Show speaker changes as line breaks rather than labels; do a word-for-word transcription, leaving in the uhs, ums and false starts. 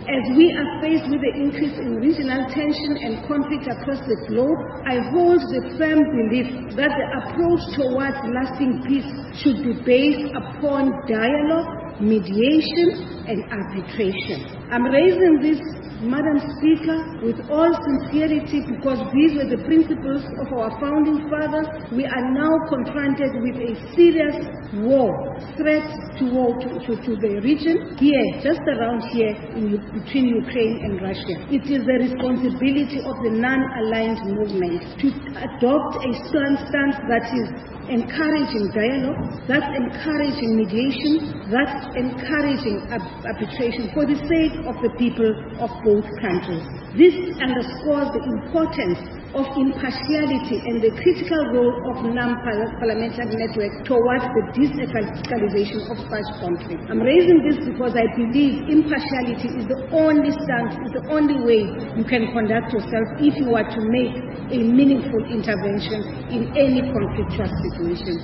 As we are faced with the increase in regional tension and conflict across the globe, I hold the firm belief that the approach towards lasting peace should be based upon dialogue, mediation, and arbitration. I'm raising this, Madam Speaker, with all sincerity because these were the principles of our founding fathers. We are now confronted with a serious war, threat to war to, to, to the region, here, just around here, in, between Ukraine and Russia. It is the responsibility of the non-aligned movement to adopt a stance that is encouraging dialogue, that's encouraging mediation, that's encouraging arbitration for the sake of the people of both countries. This underscores the importance of impartiality and the critical role of non-parliamentary networks towards the de-escalation of such conflict. I'm raising this because I believe impartiality is the only stance, is the only way you can conduct yourself if you are to make a meaningful intervention in any conflictual situation.